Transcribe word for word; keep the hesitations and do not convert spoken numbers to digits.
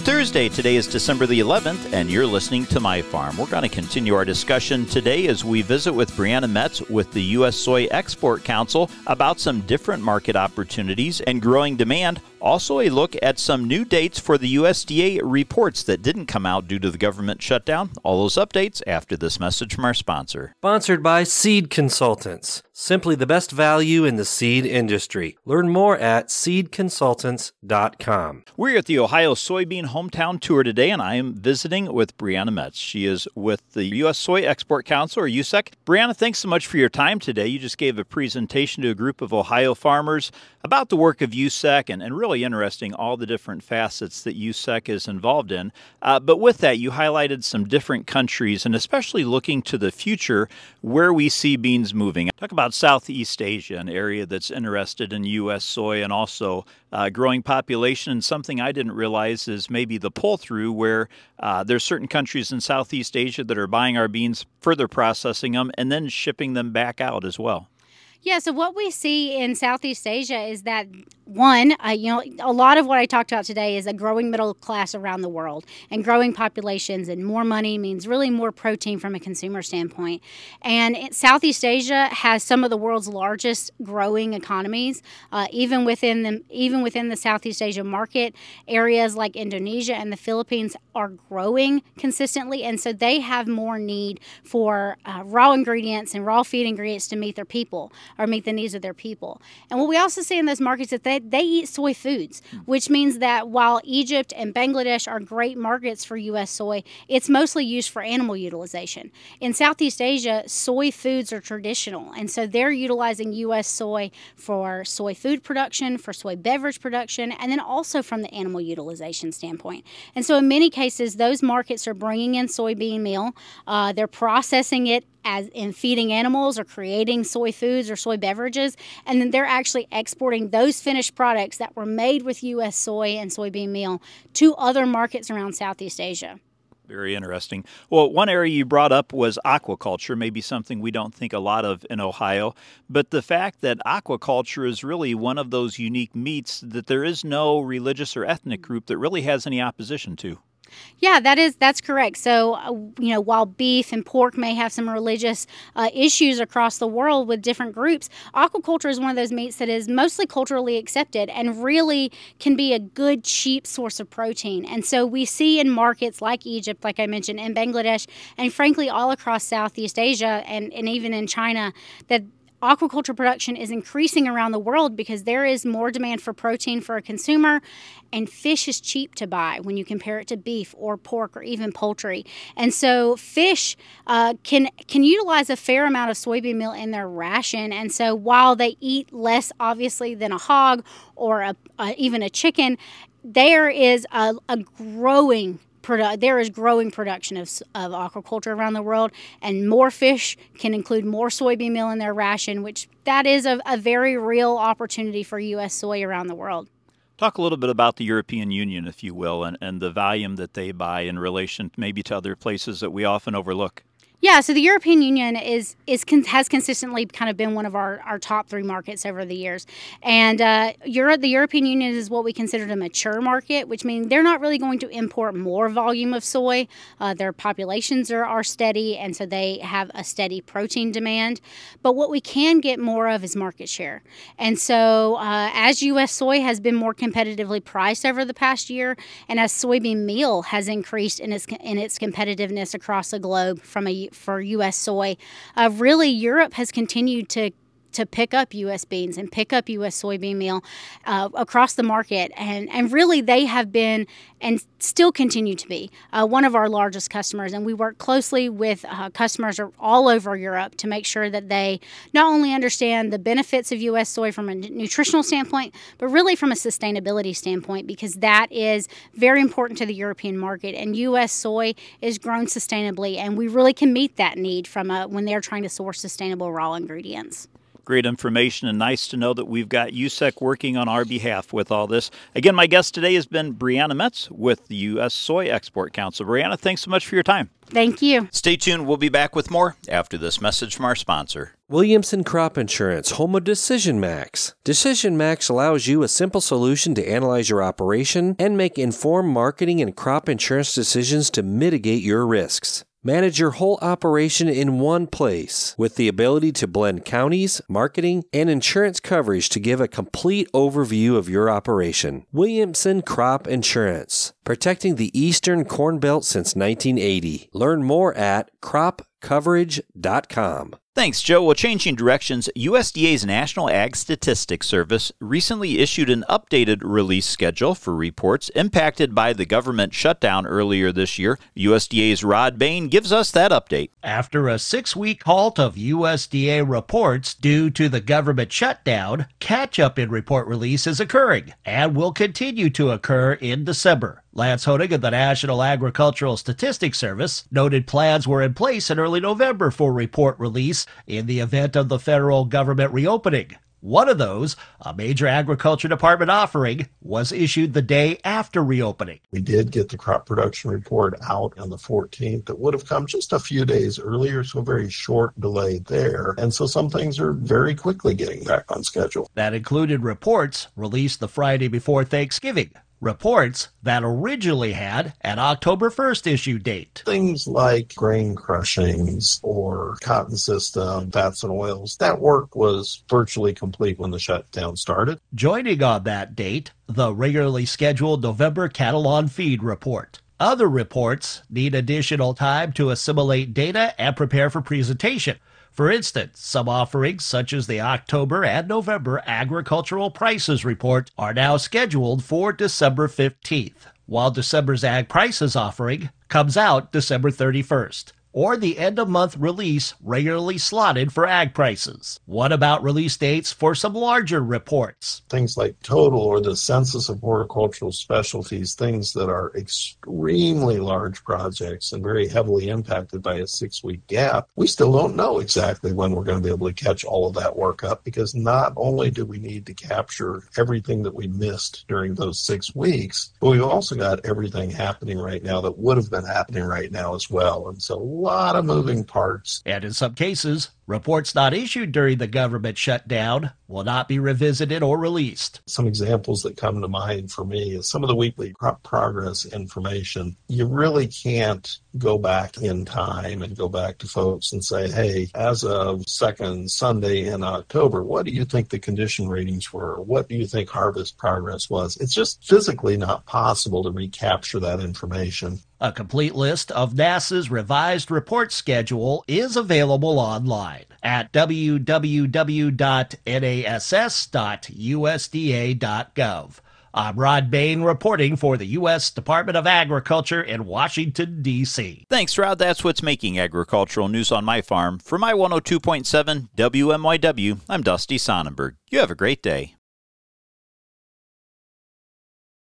Thursday. Today is December the eleventh, and you're listening to My Farm. We're going to continue our discussion today as we visit with Brianna Metz with the U S Soy Export Council about some different market opportunities and growing demand. Also, a look at some new dates for the U S D A reports that didn't come out due to the government shutdown. All those updates after this message from our sponsor. Sponsored by Seed Consultants. Simply the best value in the seed industry. Learn more at seed consultants dot com. We're at the Ohio Soybean Hometown Tour today, and I am visiting with Brianna Metz. She is with the U S Soy Export Council, or U S E C. Brianna, thanks so much for your time today. You just gave a presentation to a group of Ohio farmers about the work of U S E C and, and really interesting all the different facets that U S E C is involved in. Uh, but with that, you highlighted some different countries, and especially looking to the future where we see beans moving. Talk about Southeast Asia, an area that's interested in U S soy and also uh, growing population. And something I didn't realize is maybe the pull-through where uh, there's certain countries in Southeast Asia that are buying our beans, further processing them, and then shipping them back out as well. Yeah, so what we see in Southeast Asia is that, one, uh, you know, a lot of what I talked about today is a growing middle class around the world and growing populations, and more money means really more protein from a consumer standpoint. And it, Southeast Asia has some of the world's largest growing economies, uh, even within the even within the Southeast Asia market. Areas like Indonesia and the Philippines are growing consistently, and so they have more need for uh, raw ingredients and raw feed ingredients to meet their people, or meet the needs of their people. And what we also see in those markets is that they, they eat soy foods, which means that while Egypt and Bangladesh are great markets for U S soy, it's mostly used for animal utilization. In Southeast Asia, soy foods are traditional, and so they're utilizing U S soy for soy food production, for soy beverage production, and then also from the animal utilization standpoint. And so in many cases, those markets are bringing in soybean meal, uh, they're processing it as in feeding animals or creating soy foods or soy beverages, and then they're actually exporting those finished products that were made with U S soy and soybean meal to other markets around Southeast Asia. Very interesting. Well, one area you brought up was aquaculture, maybe something we don't think a lot of in Ohio, but the fact that aquaculture is really one of those unique meats that there is no religious or ethnic group that really has any opposition to. Yeah, that is that's correct. So, uh, you know, while beef and pork may have some religious uh, issues across the world with different groups, aquaculture is one of those meats that is mostly culturally accepted and really can be a good, cheap source of protein. And so we see in markets like Egypt, like I mentioned, in Bangladesh, and frankly all across Southeast Asia and, and even in China, that aquaculture production is increasing around the world because there is more demand for protein for a consumer, and fish is cheap to buy when you compare it to beef or pork or even poultry. And so fish uh, can can utilize a fair amount of soybean meal in their ration. And so while they eat less, obviously, than a hog or a, uh, even a chicken, there is a, a growing Produ- there is growing production of, of aquaculture around the world, and more fish can include more soybean meal in their ration, which that is a, a very real opportunity for U S soy around the world. Talk a little bit about the European Union, if you will, and, and the volume that they buy in relation maybe to other places that we often overlook. Yeah, so the European Union is is has consistently kind of been one of our, our top three markets over the years. And uh, Europe, the European Union is what we consider a mature market, which means they're not really going to import more volume of soy. Uh, their populations are, are steady, and so they have a steady protein demand. But what we can get more of is market share. And so uh, as U S soy has been more competitively priced over the past year, and as soybean meal has increased in its, in its competitiveness across the globe from a for U S soy, uh, really Europe has continued to to pick up U S beans and pick up U S soybean meal uh, across the market. And, and really they have been and still continue to be uh, one of our largest customers. And we work closely with uh, customers all over Europe to make sure that they not only understand the benefits of U S soy from a nutritional standpoint, but really from a sustainability standpoint, because that is very important to the European market. And U S soy is grown sustainably, and we really can meet that need from a, when they're trying to source sustainable raw ingredients. Great information, and nice to know that we've got U S E C working on our behalf with all this. Again, my guest today has been Brianna Metz with the U S Soy Export Council. Brianna, thanks so much for your time. Thank you. Stay tuned. We'll be back with more after this message from our sponsor. Williamson Crop Insurance, home of Decision Max. Decision Max allows you a simple solution to analyze your operation and make informed marketing and crop insurance decisions to mitigate your risks. Manage your whole operation in one place with the ability to blend counties, marketing, and insurance coverage to give a complete overview of your operation. Williamson Crop Insurance, protecting the Eastern Corn Belt since nineteen eighty. Learn more at crop coverage dot com. Thanks, Joe. Well, changing directions, U S D A's National Ag Statistics Service recently issued an updated release schedule for reports impacted by the government shutdown earlier this year. U S D A's Rod Bain gives us that update. After a six-week halt of U S D A reports due to the government shutdown, catch-up in report release is occurring and will continue to occur in December. Lance Honig of the National Agricultural Statistics Service noted plans were in place in early November for report release in the event of the federal government reopening. One of those, a major agriculture department offering, was issued the day after reopening. We did get the crop production report out on the fourteenth. It would have come just a few days earlier, so a very short delay there. And so some things are very quickly getting back on schedule. That included reports released the Friday before Thanksgiving. Reports that originally had an October first issue date. Things like grain crushings or cotton system, fats and oils, that work was virtually complete when the shutdown started. Joining on that date, the regularly scheduled November cattle on feed report. Other reports need additional time to assimilate data and prepare for presentation. For instance, some offerings, such as the October and November agricultural prices report, are now scheduled for December fifteenth, while December's ag prices offering comes out December thirty-first. Or the end-of-month release regularly slotted for ag prices. What about release dates for some larger reports? Things like total or the census of horticultural specialties, things that are extremely large projects and very heavily impacted by a six-week gap. We still don't know exactly when we're going to be able to catch all of that work up, because not only do we need to capture everything that we missed during those six weeks, but we've also got everything happening right now that would have been happening right now as well. And so a lot of moving parts. And in some cases, reports not issued during the government shutdown will not be revisited or released. Some examples that come to mind for me is some of the weekly crop progress information. You really can't go back in time and go back to folks and say, hey, as of second Sunday in October, what do you think the condition ratings were? What do you think harvest progress was? It's just physically not possible to recapture that information. A complete list of NASS's revised report schedule is available online at w w w dot n a s s dot u s d a dot gov. I'm Rod Bain reporting for the U S Department of Agriculture in Washington, D C Thanks, Rod. That's what's making agricultural news on my farm. For my one oh two point seven W M Y W, I'm Dusty Sonnenberg. You have a great day.